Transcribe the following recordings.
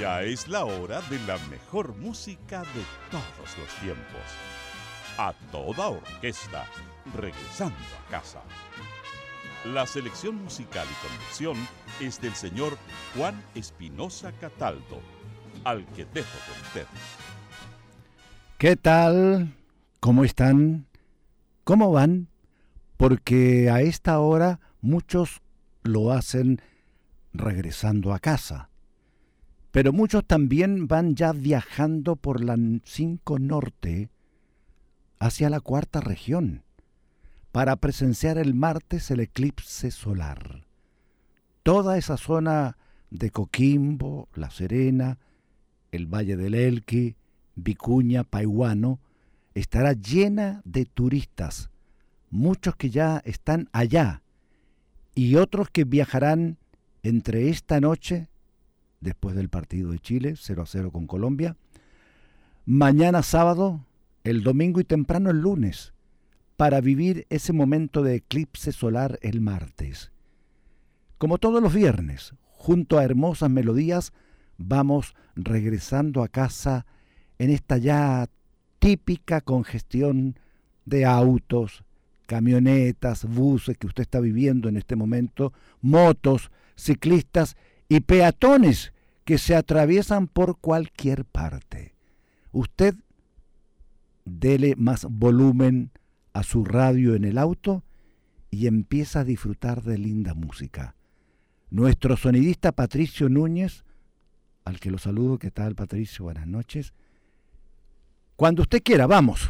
Ya es la hora de la mejor música de todos los tiempos. A toda orquesta, regresando a casa. La selección musical y conducción es del señor Juan Espinosa Cataldo, al que dejo con usted. ¿Qué tal? ¿Cómo están? ¿Cómo van? Porque a esta hora muchos lo hacen regresando a casa. Pero muchos también van ya viajando por la 5 Norte hacia la 4ª región para presenciar el martes el eclipse solar. Toda esa zona de Coquimbo, La Serena, el Valle del Elqui, Vicuña, Paihuano, estará llena de turistas, muchos que ya están allá y otros que viajarán entre esta noche, después del partido de Chile, 0-0 con Colombia, mañana sábado, el domingo y temprano el lunes, para vivir ese momento de eclipse solar el martes. Como todos los viernes, junto a hermosas melodías, vamos regresando a casa en esta ya típica congestión de autos, camionetas, buses que usted está viviendo en este momento, motos, ciclistas y peatones que se atraviesan por cualquier parte. Usted dele más volumen a su radio en el auto y empieza a disfrutar de linda música. Nuestro sonidista Patricio Núñez, al que lo saludo, ¿qué tal Patricio? Buenas noches. Cuando usted quiera, vamos.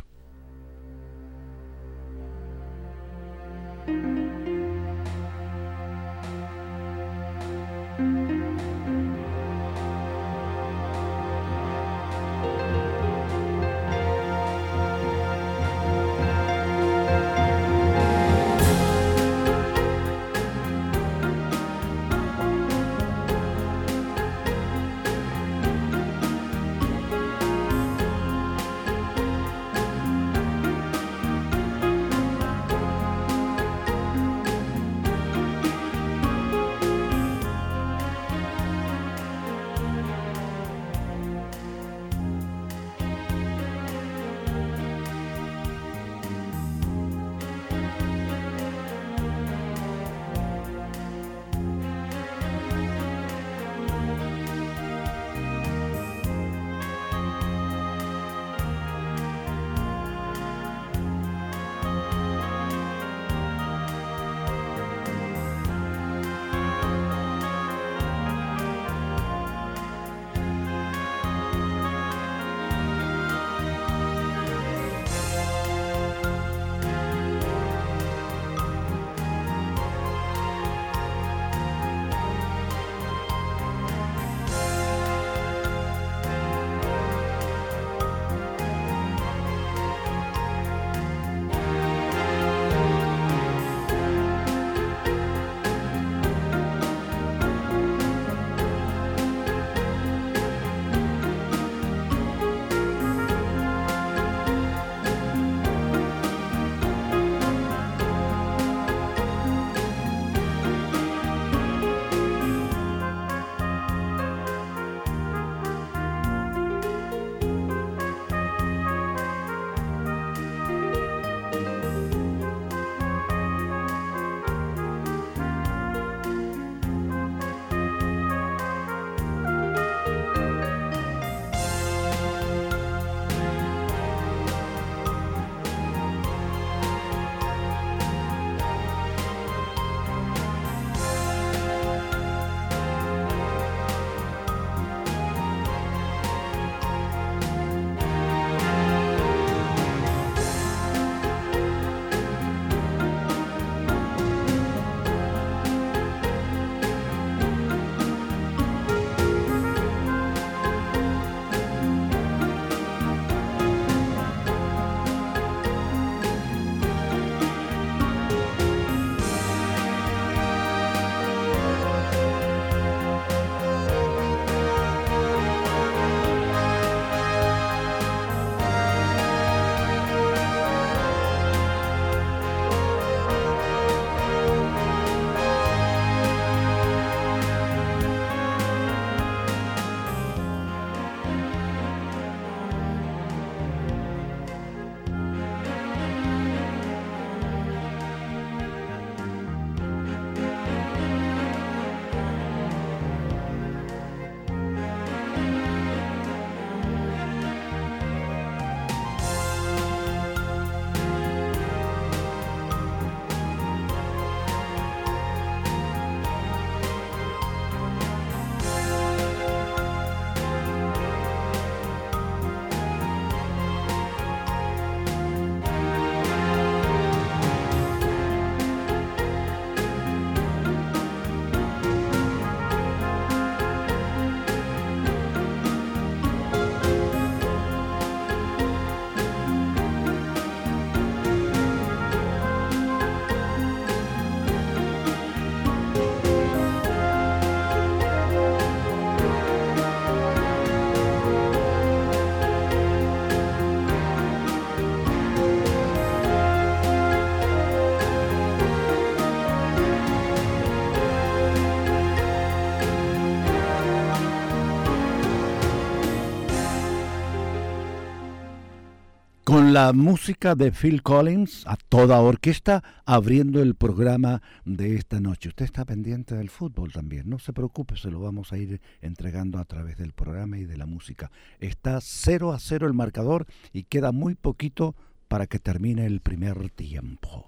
La música de Phil Collins a toda orquesta abriendo el programa de esta noche. Usted está pendiente del fútbol también, no se preocupe, se lo vamos a ir entregando a través del programa y de la música. Está 0-0 el marcador y queda muy poquito para que termine el primer tiempo.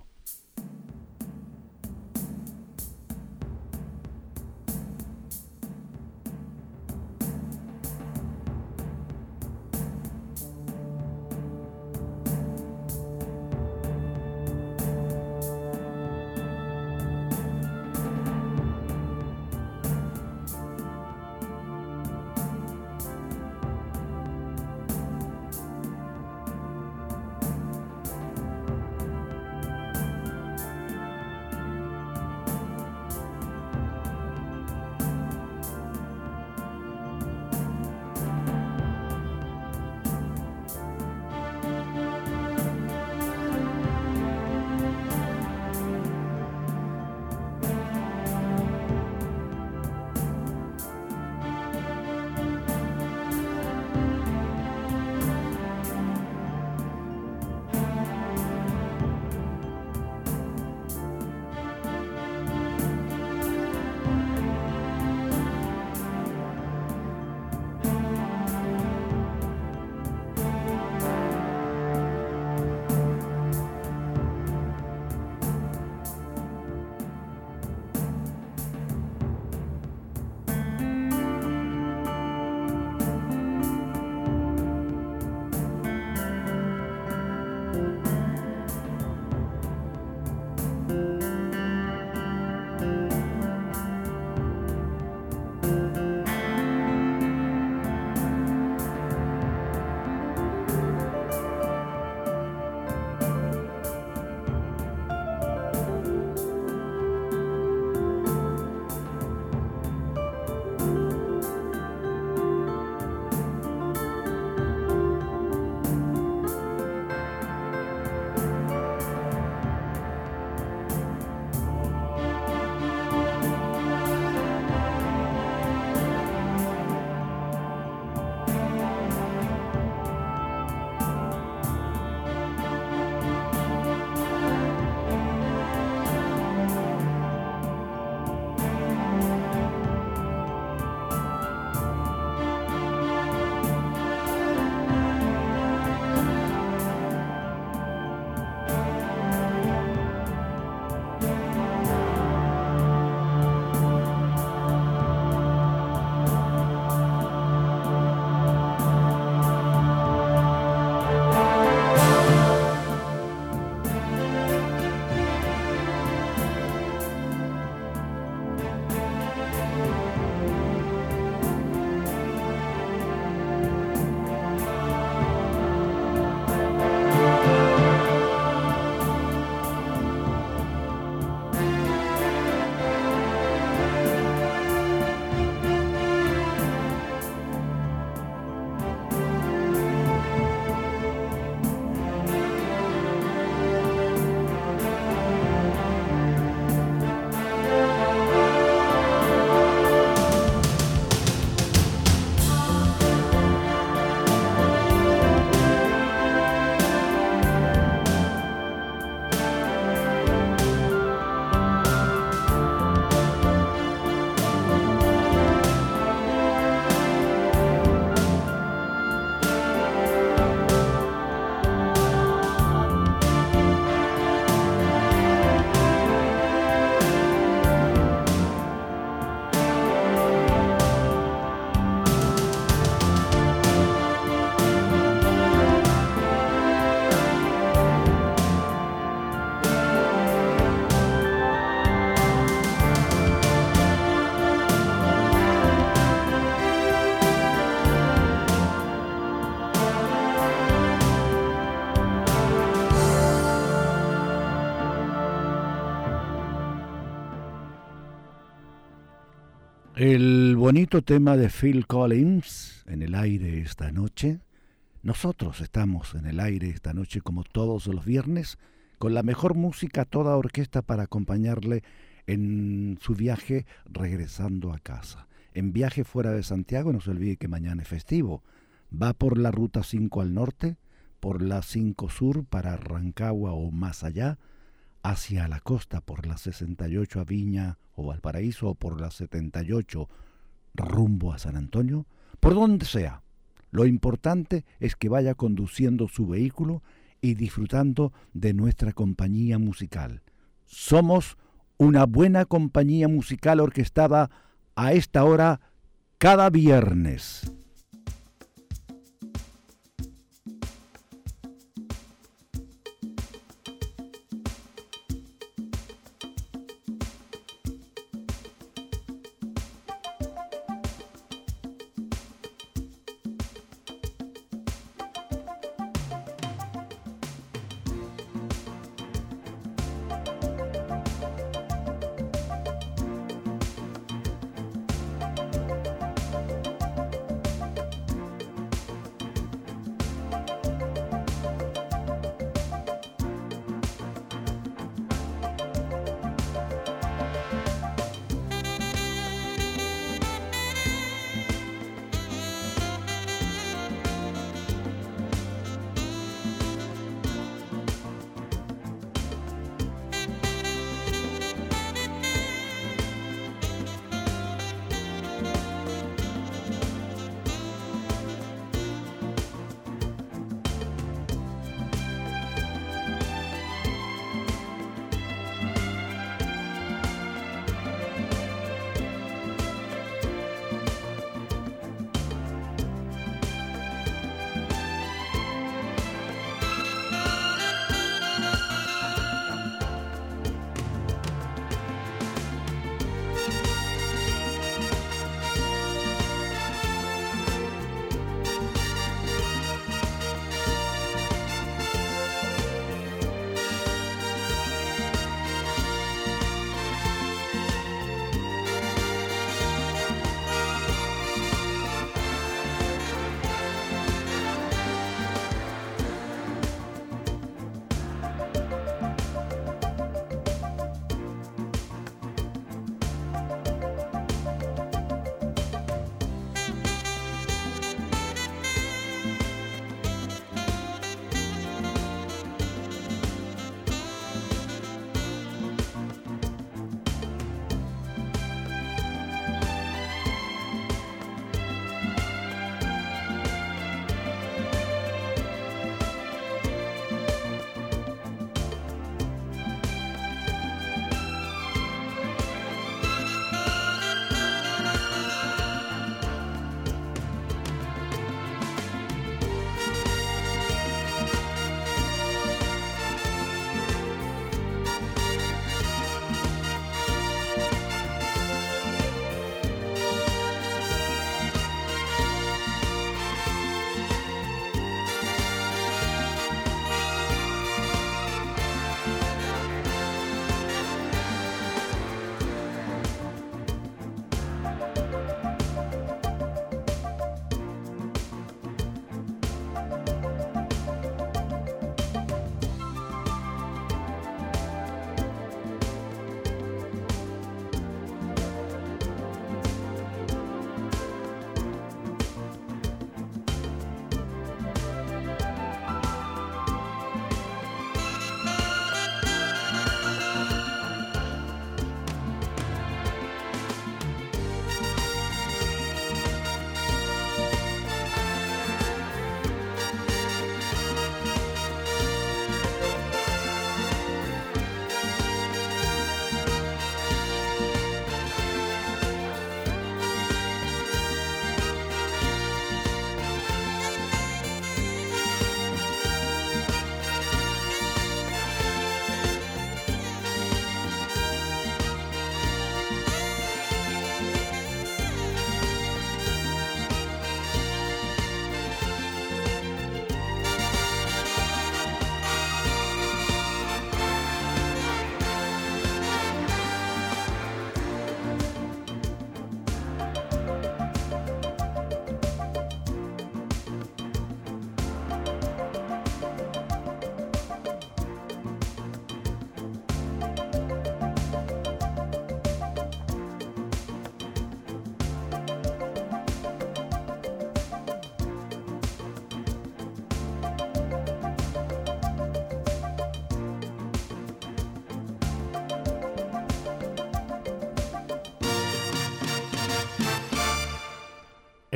El bonito tema de Phil Collins, en el aire esta noche. Nosotros estamos en el aire esta noche como todos los viernes, con la mejor música, toda orquesta para acompañarle en su viaje regresando a casa. En viaje fuera de Santiago, no se olvide que mañana es festivo. Va por la ruta 5 al norte, por la 5 Sur para Rancagua o más allá, hacia la costa por la 68 a Viña o Valparaíso, o por la 78 rumbo a San Antonio, por donde sea. Lo importante es que vaya conduciendo su vehículo y disfrutando de nuestra compañía musical. Somos una buena compañía musical orquestada a esta hora cada viernes.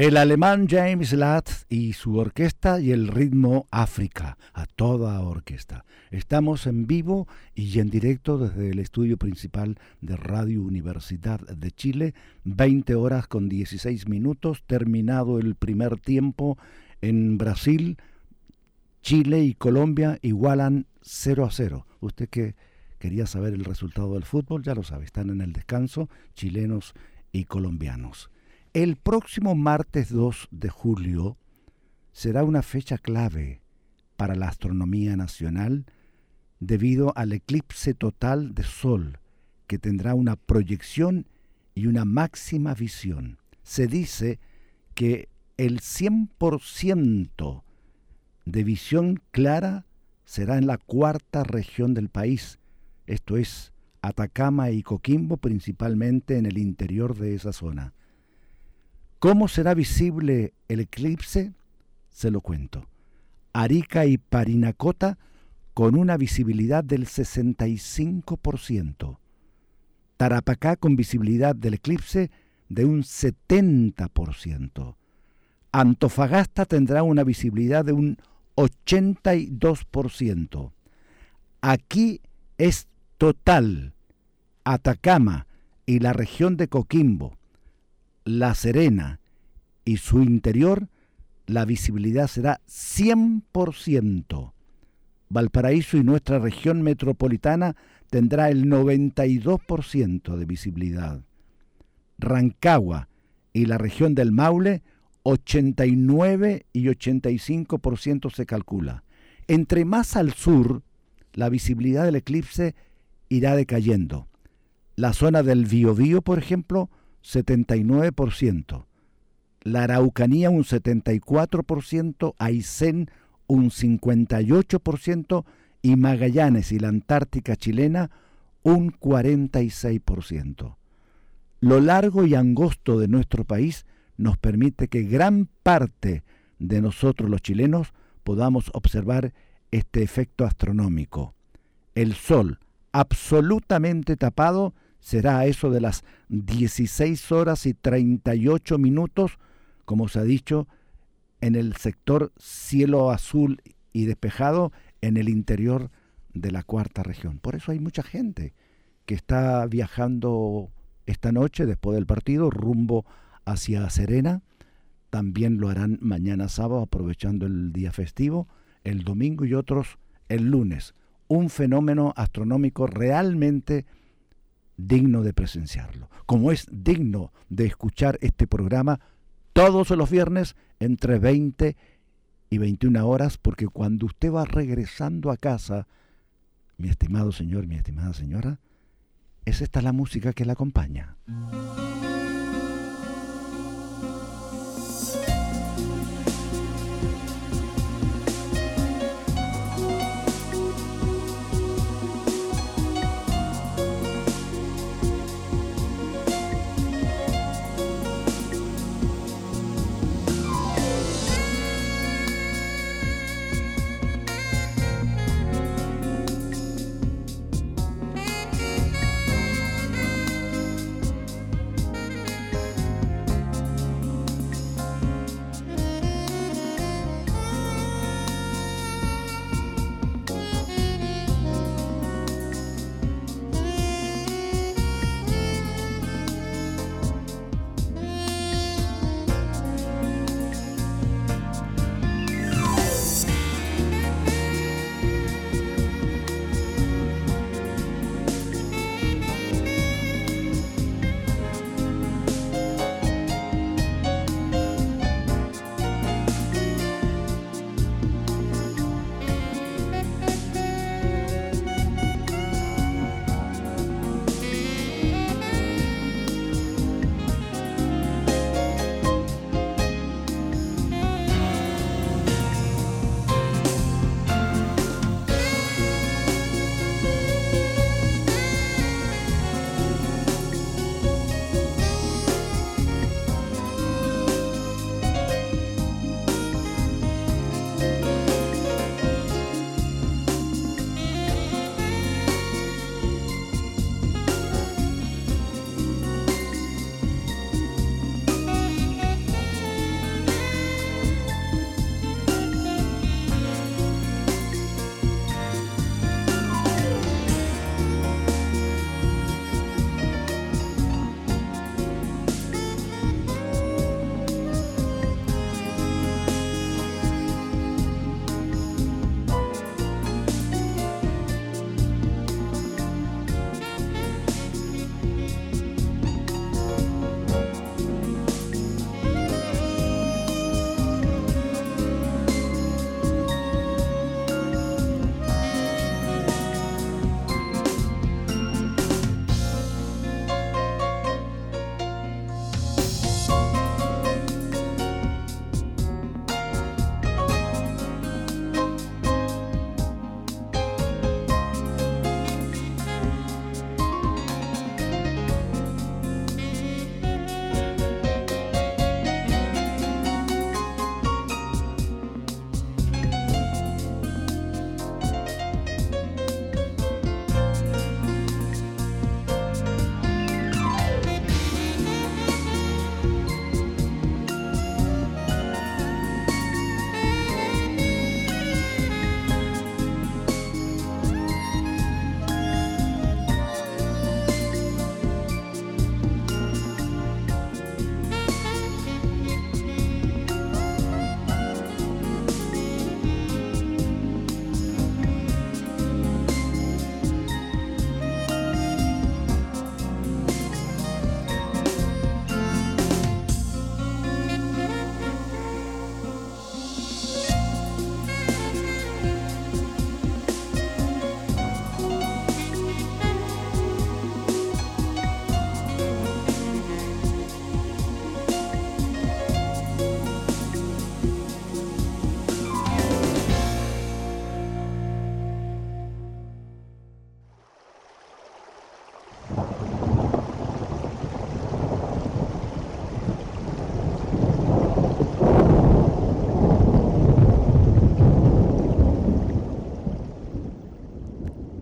El alemán James Ladd y su orquesta y el ritmo África, a toda orquesta. Estamos en vivo y en directo desde el estudio principal de Radio Universidad de Chile, 20 horas con 16 minutos, terminado el primer tiempo en Brasil. Chile y Colombia igualan 0-0. Usted que quería saber el resultado del fútbol, ya lo sabe, están en el descanso chilenos y colombianos. El próximo martes 2 de julio será una fecha clave para la astronomía nacional debido al eclipse total de Sol, que tendrá una proyección y una máxima visión. Se dice que el 100% de visión clara será en la cuarta región del país, esto es Atacama y Coquimbo, principalmente en el interior de esa zona. ¿Cómo será visible el eclipse? Se lo cuento. Arica y Parinacota con una visibilidad del 65%. Tarapacá con visibilidad del eclipse de un 70%. Antofagasta tendrá una visibilidad de un 82%. Aquí es total. Atacama y la región de Coquimbo, La Serena y su interior, la visibilidad será 100%. Valparaíso y nuestra región metropolitana tendrá el 92% de visibilidad. Rancagua y la región del Maule, 89 y 85% se calcula. Entre más al sur, la visibilidad del eclipse irá decayendo. La zona del Biobío, por ejemplo, 79%. La Araucanía un 74%, Aysén un 58% y Magallanes y la Antártica chilena un 46%. Lo largo y angosto de nuestro país nos permite que gran parte de nosotros los chilenos podamos observar este efecto astronómico. El Sol, absolutamente tapado, será a eso de las 16 horas y 38 minutos, como se ha dicho, en el sector cielo azul y despejado en el interior de la cuarta región. Por eso hay mucha gente que está viajando esta noche después del partido rumbo hacia Serena. También lo harán mañana sábado aprovechando el día festivo, el domingo y otros el lunes. Un fenómeno astronómico realmente digno de presenciarlo, como es digno de escuchar este programa todos los viernes entre 20 y 21 horas, porque cuando usted va regresando a casa, mi estimado señor, mi estimada señora, es esta la música que la acompaña.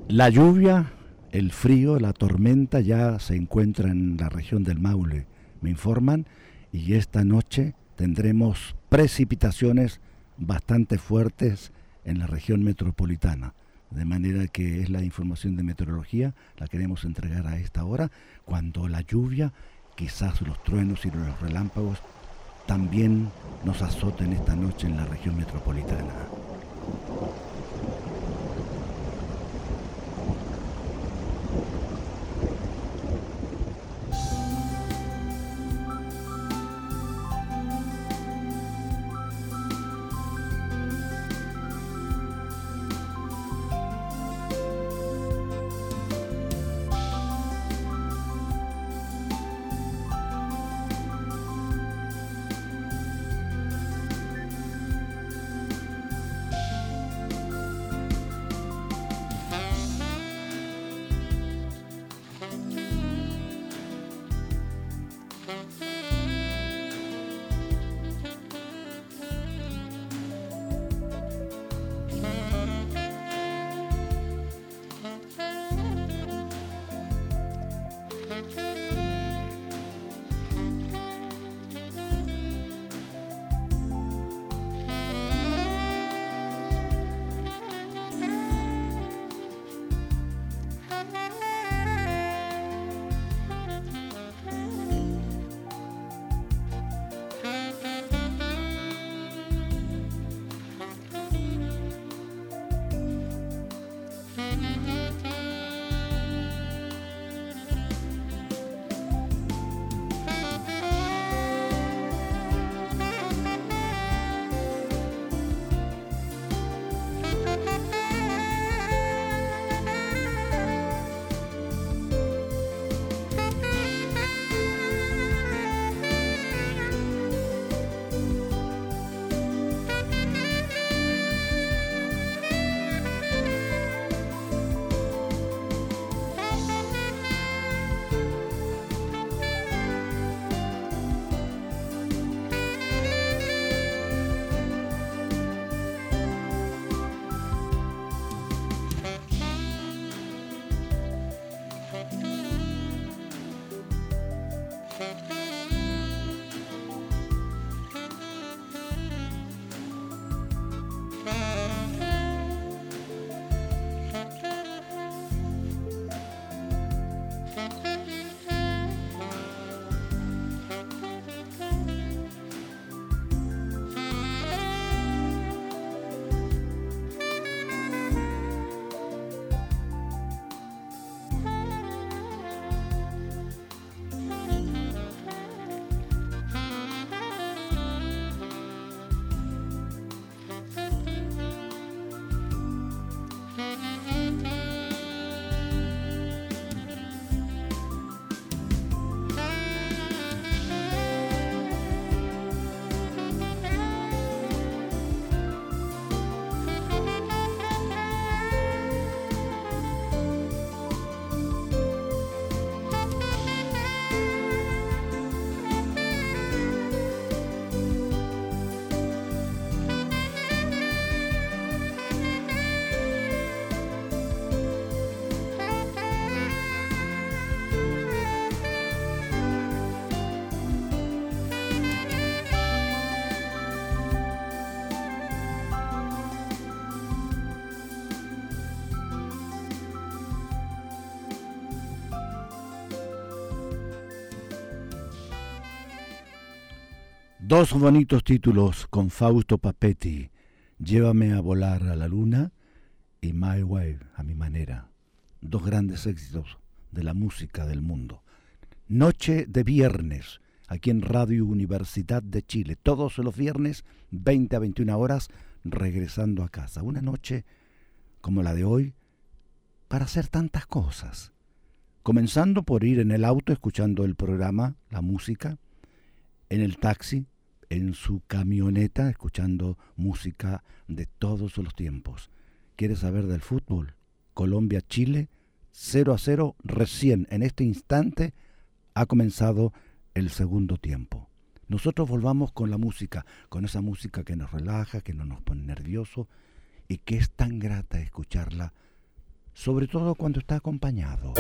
La lluvia, el frío, la tormenta ya se encuentra en la región del Maule, me informan, y esta noche tendremos precipitaciones bastante fuertes en la región metropolitana. De manera que es la información de meteorología, la queremos entregar a esta hora, cuando la lluvia, quizás los truenos y los relámpagos también nos azoten esta noche en la región metropolitana. Dos bonitos títulos con Fausto Papetti, Llévame a volar a la luna y My Way, a mi manera. Dos grandes éxitos de la música del mundo. Noche de viernes, aquí en Radio Universidad de Chile, todos los viernes, 20 a 21 horas, regresando a casa. Una noche como la de hoy, para hacer tantas cosas. Comenzando por ir en el auto escuchando el programa, la música, en el taxi, en su camioneta, escuchando música de todos los tiempos. ¿Quieres saber del fútbol? Colombia-Chile, 0-0, recién, en este instante, ha comenzado el segundo tiempo. Nosotros volvamos con la música, con esa música que nos relaja, que no nos pone nerviosos y que es tan grata escucharla sobre todo cuando está acompañado.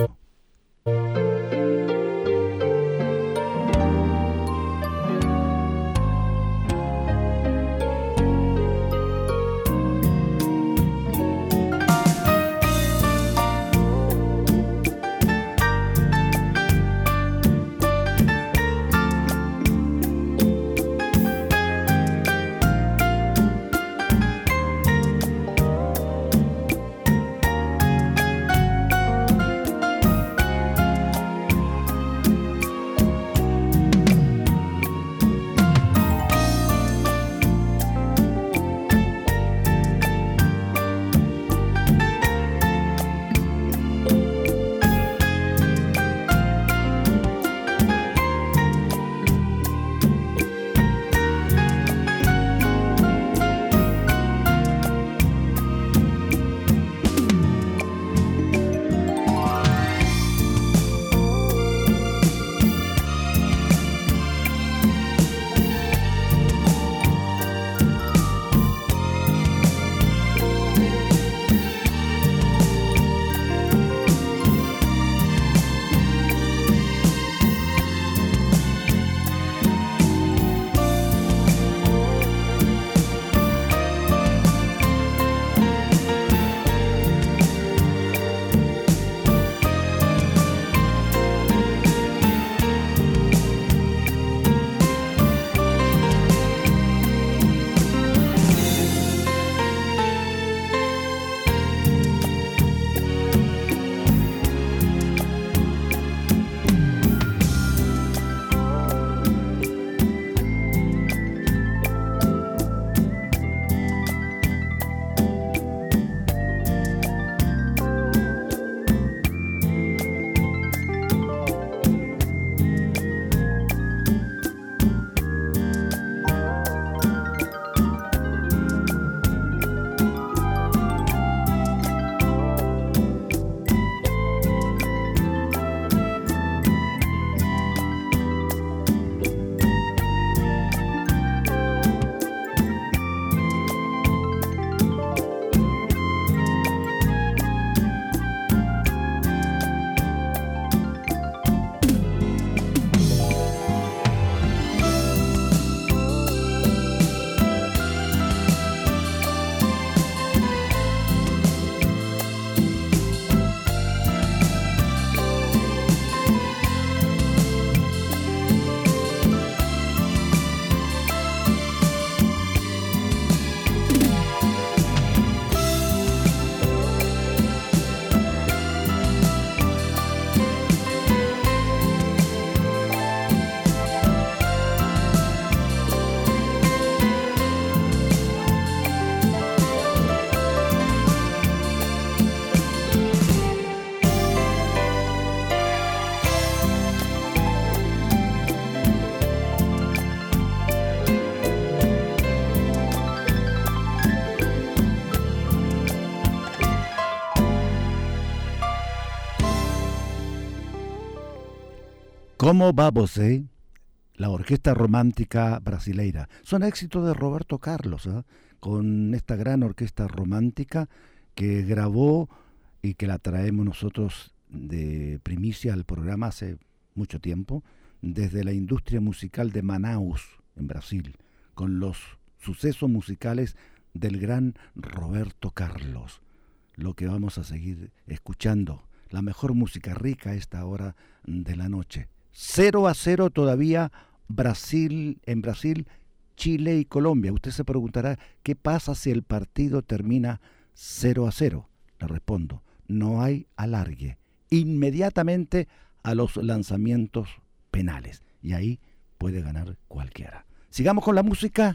¿Cómo va você? La orquesta romántica brasileira. Son éxitos de Roberto Carlos, con esta gran orquesta romántica que grabó y que la traemos nosotros de primicia al programa hace mucho tiempo, desde la industria musical de Manaus, en Brasil, con los sucesos musicales del gran Roberto Carlos. Lo que vamos a seguir escuchando, la mejor música rica a esta hora de la noche. 0-0 todavía en Brasil, Chile y Colombia. Usted se preguntará, ¿qué pasa si el partido termina 0-0? Le respondo, no hay alargue. Inmediatamente a los lanzamientos penales. Y ahí puede ganar cualquiera. Sigamos con la música.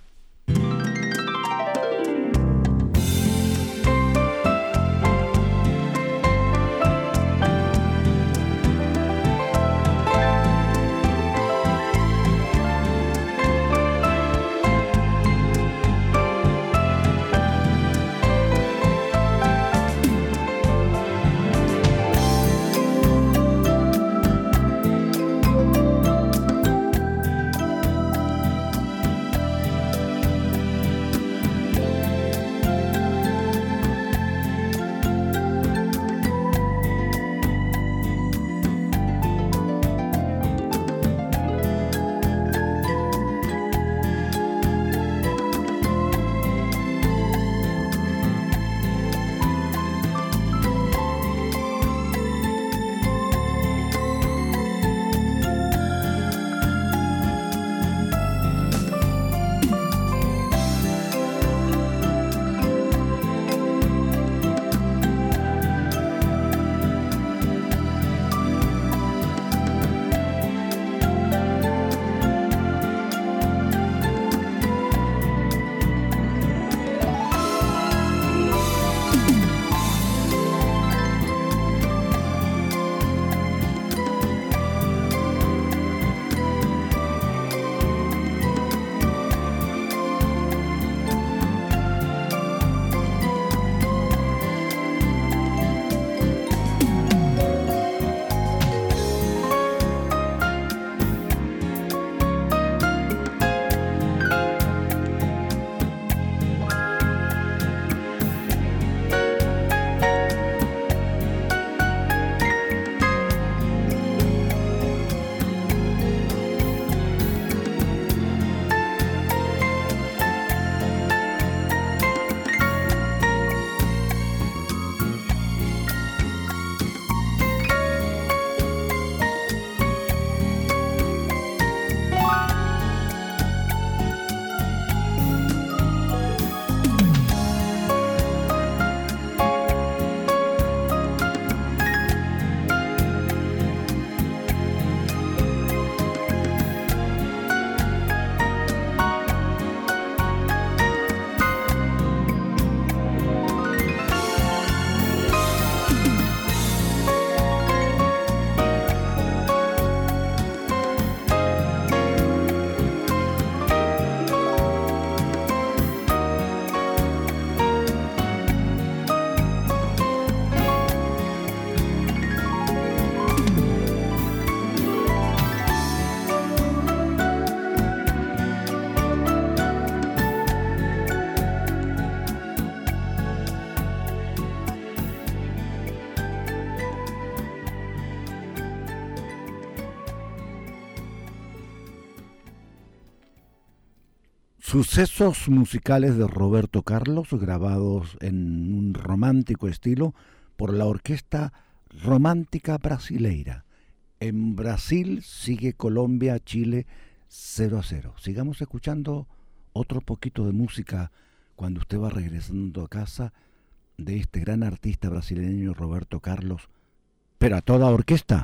Sucesos musicales de Roberto Carlos, grabados en un romántico estilo por la Orquesta Romántica Brasileira. En Brasil sigue Colombia, Chile 0-0. Sigamos escuchando otro poquito de música cuando usted va regresando a casa de este gran artista brasileño Roberto Carlos, pero a toda orquesta.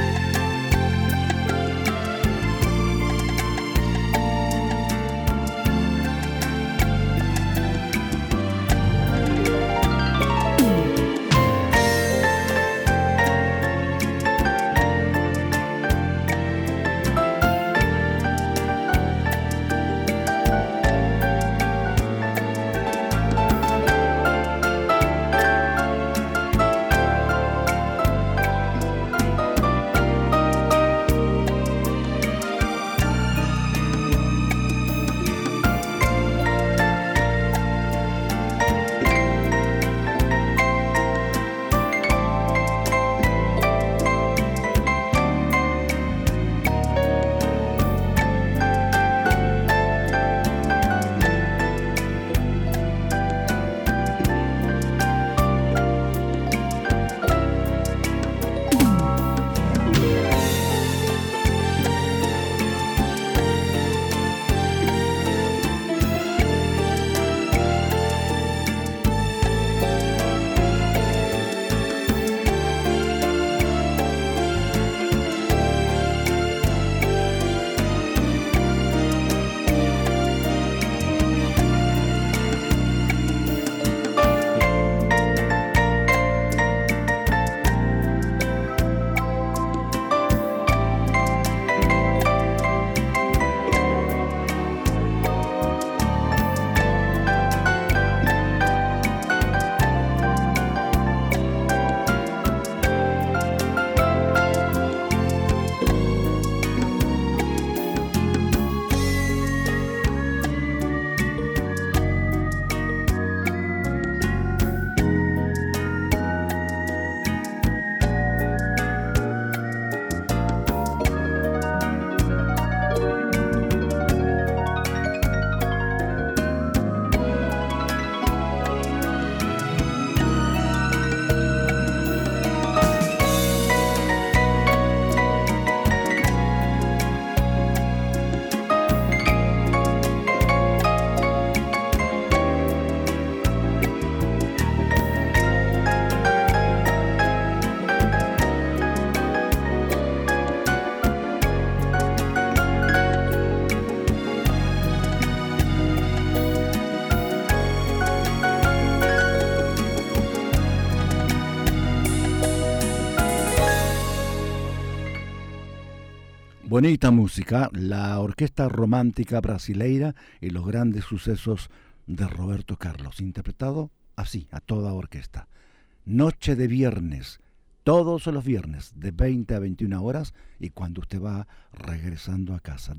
Bonita música, la Orquesta Romántica Brasileira y los grandes sucesos de Roberto Carlos, interpretado así, a toda orquesta. Noche de viernes, todos los viernes, de 20 a 21 horas, y cuando usted va regresando a casa.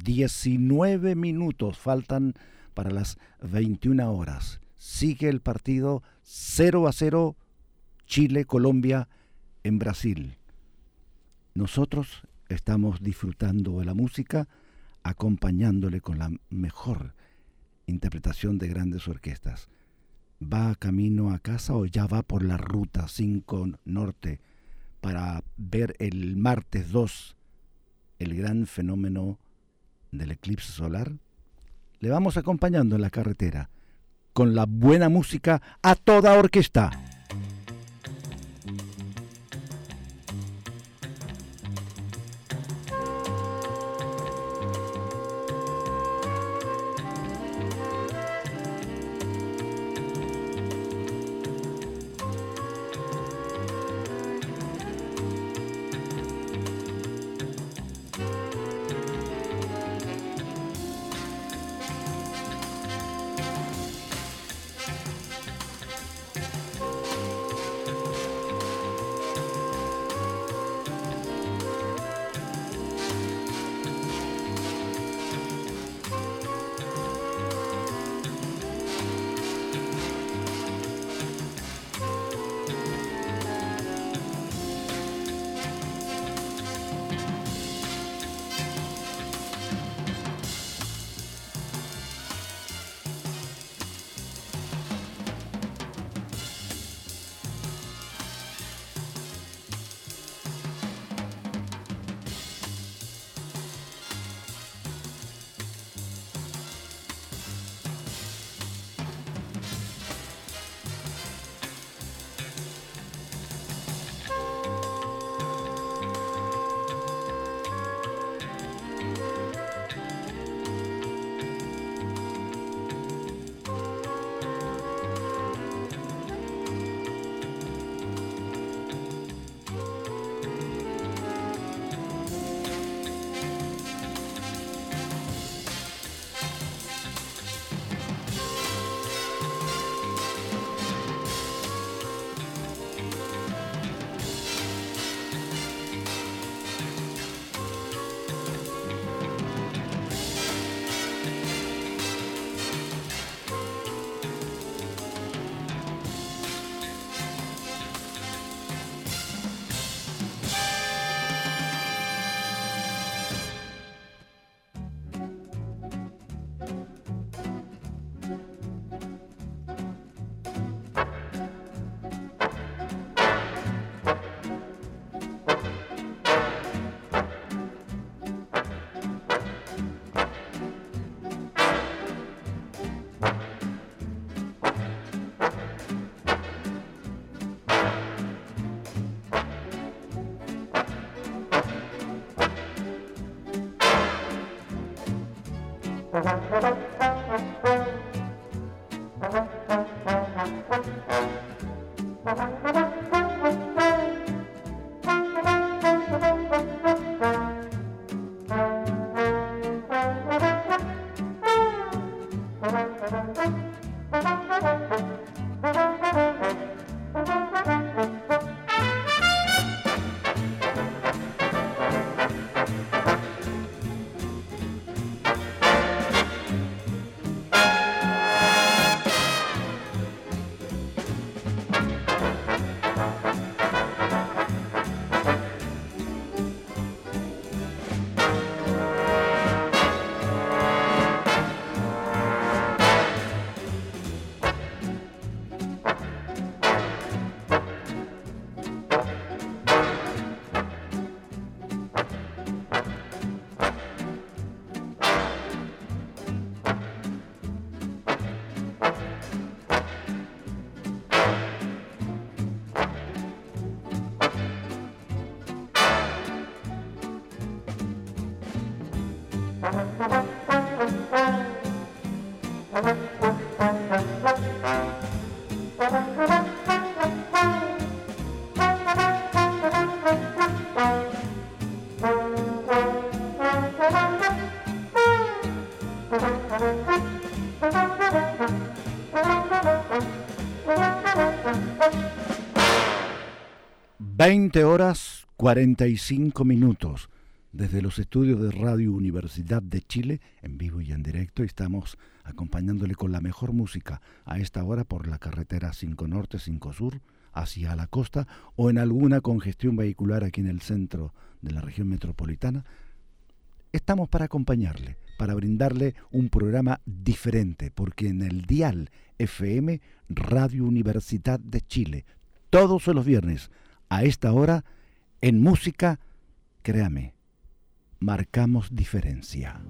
19 minutos faltan para las 21 horas. Sigue el partido 0-0, Chile-Colombia en Brasil. Nosotros estamos disfrutando de la música, acompañándole con la mejor interpretación de grandes orquestas. ¿Va camino a casa o ya va por la ruta 5 Norte para ver el martes 2 el gran fenómeno del eclipse solar? Le vamos acompañando en la carretera con la buena música a toda orquesta. 20 horas 45 minutos. Desde los estudios de Radio Universidad de Chile, en vivo y en directo, estamos acompañándole con la mejor música a esta hora por la carretera 5 Norte, 5 Sur, hacia la costa o en alguna congestión vehicular aquí en el centro de la región metropolitana. Estamos para acompañarle, para brindarle un programa diferente, porque en el dial FM Radio Universidad de Chile, todos los viernes, a esta hora, en música, créame, marcamos diferencia.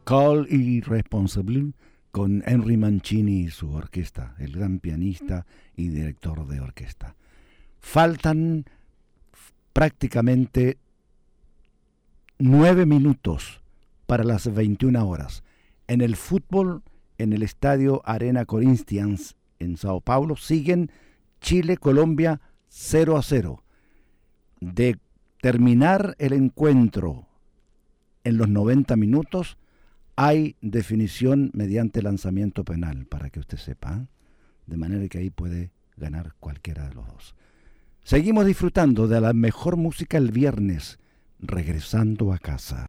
Call Irresponsible con Henry Mancini y su orquesta, el gran pianista y director de orquesta. Faltan prácticamente 9 minutos para las 21 horas. En el fútbol, en el estadio Arena Corinthians en Sao Paulo, siguen Chile-Colombia 0-0. De terminar el encuentro en los 90 minutos, hay definición mediante lanzamiento penal, para que usted sepa, de manera que ahí puede ganar cualquiera de los dos. Seguimos disfrutando de la mejor música el viernes, regresando a casa.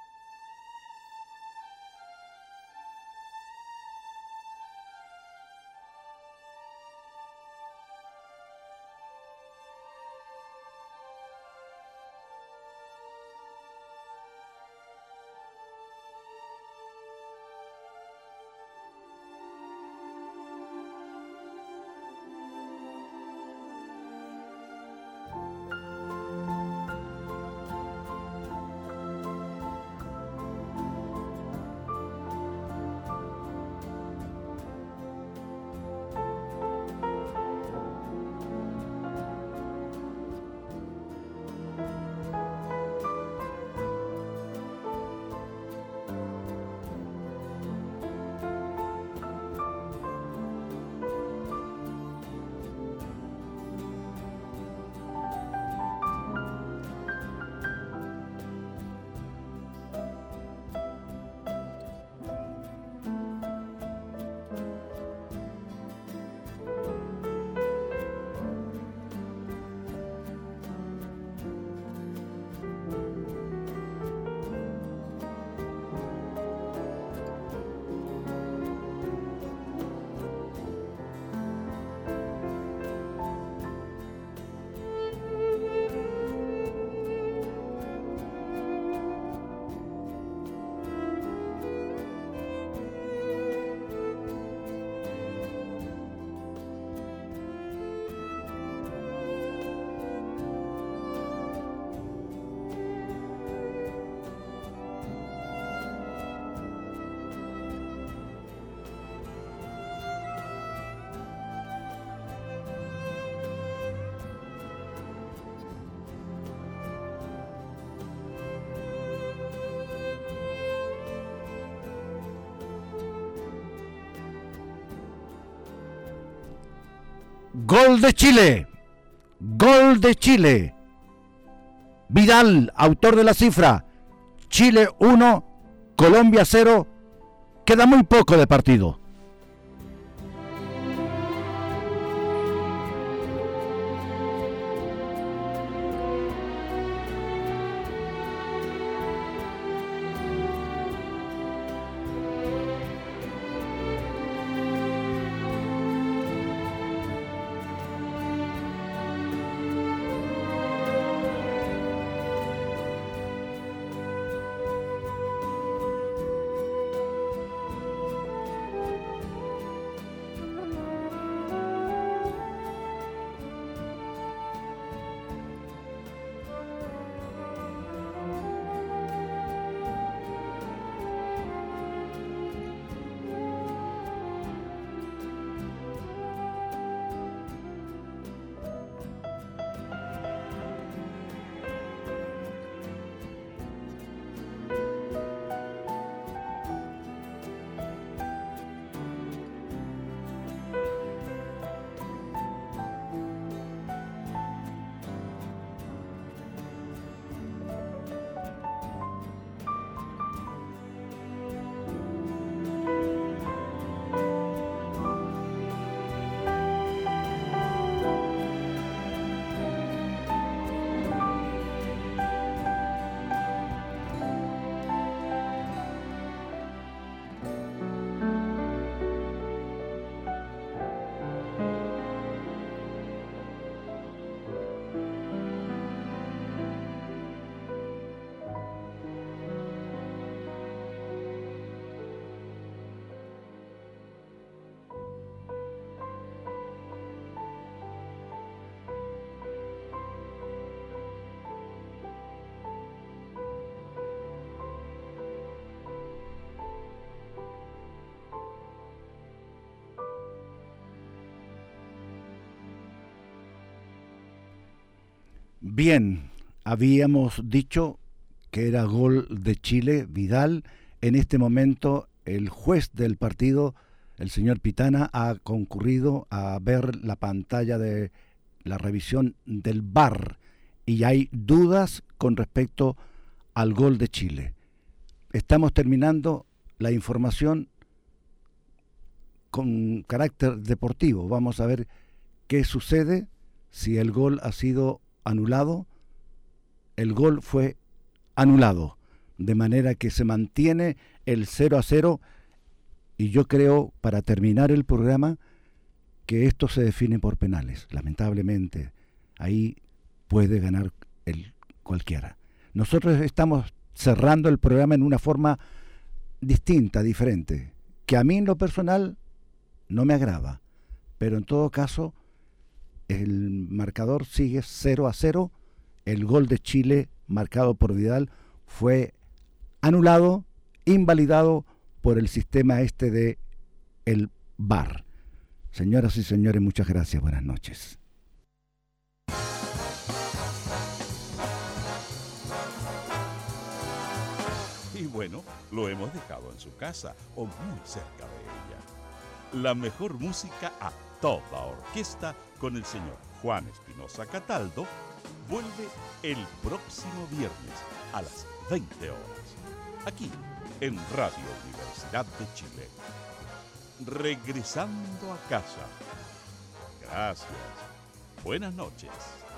Gol de Chile, gol de Chile. Vidal, autor de la cifra. Chile 1, Colombia 0. Queda muy poco de partido. Bien, habíamos dicho que era gol de Chile, Vidal. En este momento el juez del partido, el señor Pitana, ha concurrido a ver la pantalla de la revisión del VAR y hay dudas con respecto al gol de Chile. Estamos terminando la información con carácter deportivo. Vamos a ver qué sucede si el gol ha sido anulado. El gol fue anulado, de manera que se mantiene el 0-0 y yo creo, para terminar el programa, que esto se define por penales. Lamentablemente, ahí puede ganar cualquiera. Nosotros estamos cerrando el programa en una forma distinta, diferente, que a mí en lo personal no me agrada, pero en todo caso el marcador sigue 0-0. El gol de Chile marcado por Vidal fue anulado, invalidado por el sistema de el VAR. Señoras y señores, muchas gracias, buenas noches. Y bueno, lo hemos dejado en su casa o muy cerca de ella. La mejor música a toda orquesta con el señor Juan Espinosa Cataldo vuelve el próximo viernes a las 20 horas, aquí en Radio Universidad de Chile. Regresando a casa. Gracias. Buenas noches.